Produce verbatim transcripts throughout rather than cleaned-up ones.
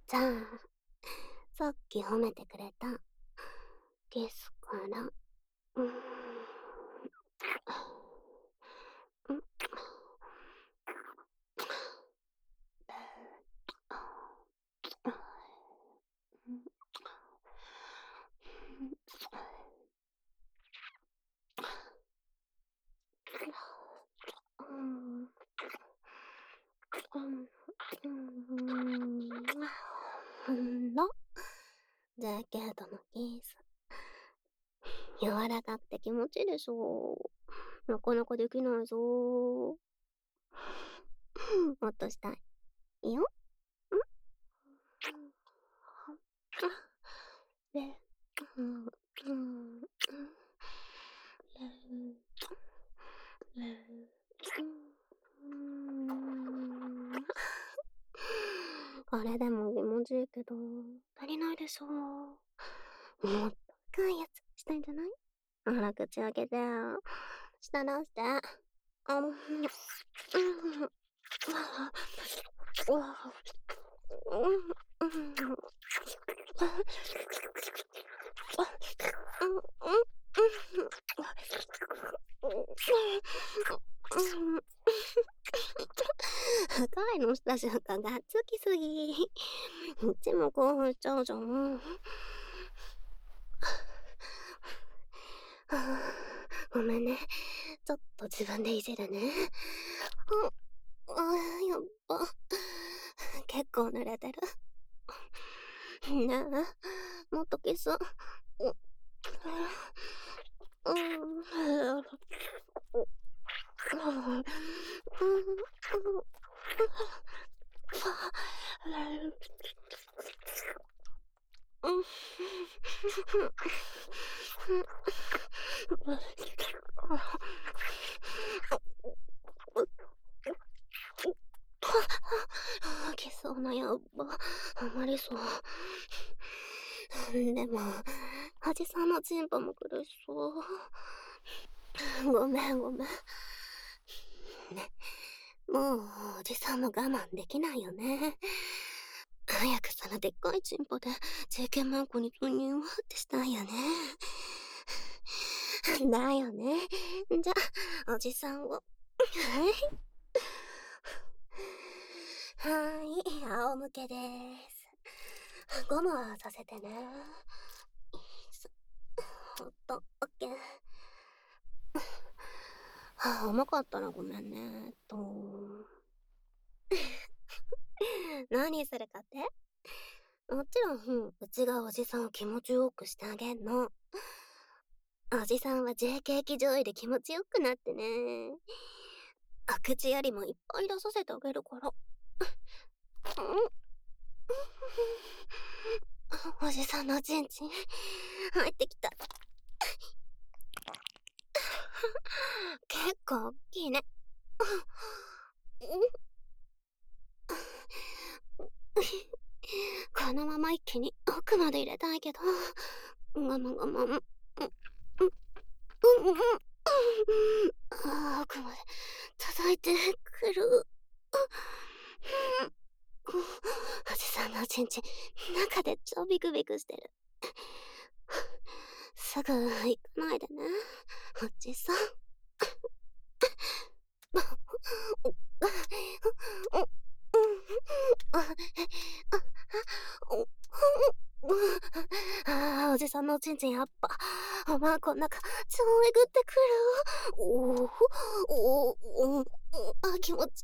じゃあ、さっき褒めてくれたキスから、うーん、うん、うん、うん、うん、の、ジャケットのキス。柔らかくて気持ちいいでしょう。なかなかできないぞ。もっとしたい。いいよ。んで、うん、うん、うん、うん、これでも気持ちいいけど、足りないでしょう。もっと深いやつしたいんじゃない？ほら、口開けて。舌出して。あの、うん、うん、うん、深いのした瞬間がっつきすぎ。いつも興奮しちゃうじゃん。ごめんね。ちょっと自分でいじるね。あ、あやっぱ。結構濡れてる。ねえ、もっとキス。うん。キスなやっぱ、あまりそう。でも、おじさんのチンポも苦しそう。ごめんごめん。ね、もうおじさんも我慢できないよね。早くそのでっかいチンポで ジェーケー マンコに突入ってしたいよね。だよね。じゃあ、おじさんを。はい。はーい、仰向けです。ゴムはさせてね。ほっと、オッケー。はあ、重かったらごめんね。えっと。何するかって？もちろん、うちがおじさんを気持ちよくしてあげんの。おじさんは ジェーケー 騎乗位で気持ちよくなってね。お口よりもいっぱい出させてあげるから。おじさんのチンチン、入ってきた。結構大きいね。このまま一気に奥まで入れたいけど、我慢我慢。うん、うん、うん、うん。ああ、奥まで届いてくる。おじさんのチンチン、中で超ビクビクしてる。すぐ行かないでね、おじさん。ああ、おじさんのチンチンやっぱ、おまんこん中、超えぐってくる。おお、おお、あ、気持ち、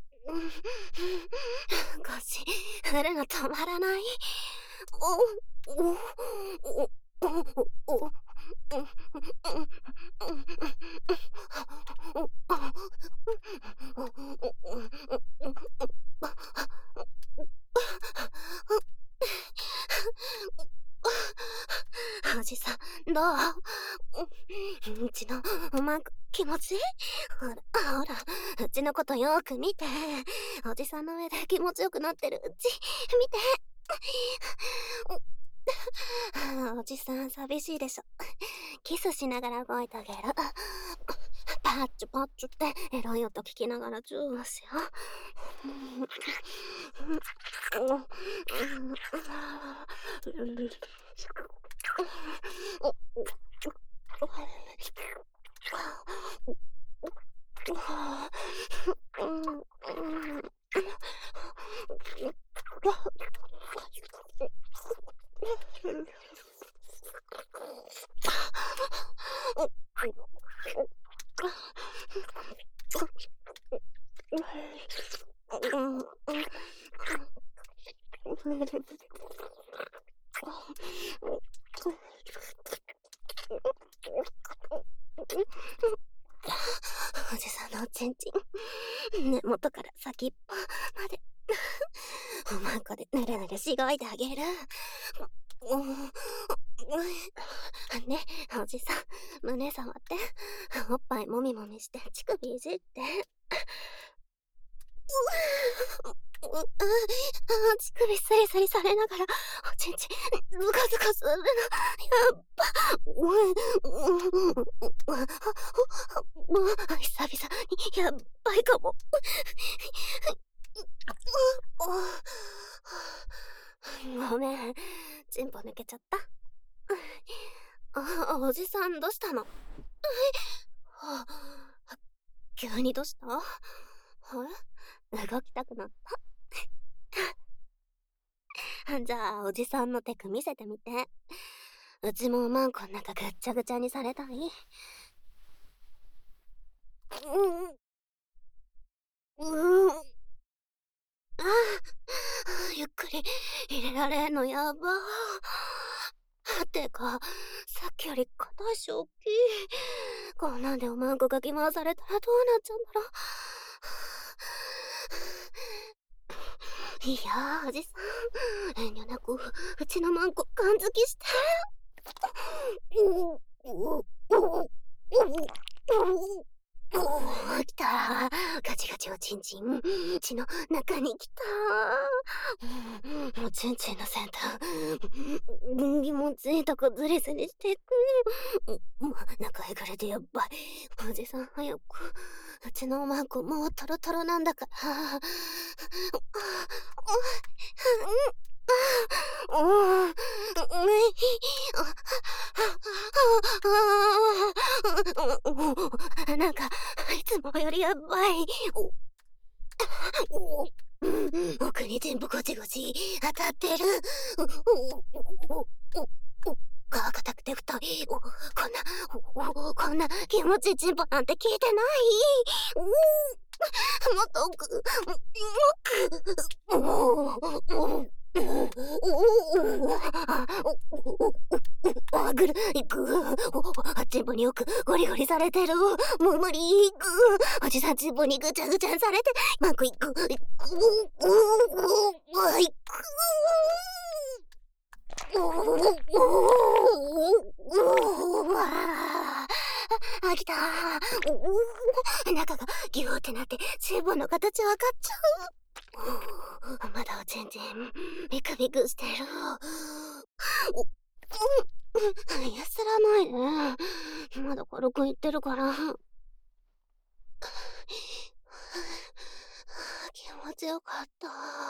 腰、振るの止まらない。おお、おお、おお、おじさん、どう？うちのおまんこ気持ちいい？ほら、ほら、うちのことよーく見て。おじさんの上で気持ちよくなってるうち、見て。おじさん寂しいでしょ。キスしながら動いてあげる。パッチュパッチュってエロい音聞きながらチューしよう。 おじさんのおちんちん、根元から先っぽまで、おまんこでぬるぬるしごいてあげる。ね、おじさん、胸触って、おっぱいもみもみして、乳首いじって。うう、あ、乳首スリスリされながら、おちんちん、ズカズカするの、やっば。久々に、やっばいかも。ごめん、チンポ抜けちゃった。あ、おじさんどうしたの？はあ、急にどうした？あれ？動きたくなった？じゃあ、おじさんのテク見せてみて。うちもおまんこん中ぐっちゃぐちゃにされたい？うん。うん。ああ、ゆっくり入れられんのやば。てか、さっきより硬いし大きい。こんなんでおまんこかき回されたらどうなっちゃうんだろう。いやー、おじさん。遠慮なく、うちのまんこ感づきして。おー、来たー。ガチガチおちんちん。血の中に来たー。おちんちんの先端。気持ちいいとこズリズリしていく。中へくれてやっばい。おじさん早く。うちのおまんこもうトロトロなんだから。なんか、いつもよりやばい。奥に全部ゴチゴチ当たってる。皮硬くて太い。こんな、こんな気持ちいいチンポなんて聞いてない。もっと奥、奥。あぐるいく。チンポによくゴリゴリされてる。もう無理いく。おじさんチンポにぐちゃぐちゃされて、マンコいく。いく。いく。あ、来たー。中がギューってなってチンポの形わかっちゃう。まだおちんちんビクビクしてる。やすらないね。まだ軽く言ってるから。気持ちよかった。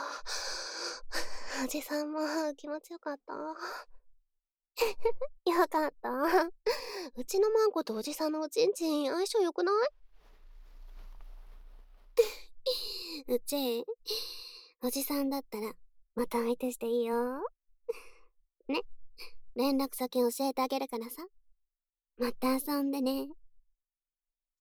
おじさんも気持ちよかった。よかった。うちのマンコとおじさんのおちんちん相性良くない？うち、おじさんだったらまた相手していいよ。ね、連絡先教えてあげるからさ。また遊んでね。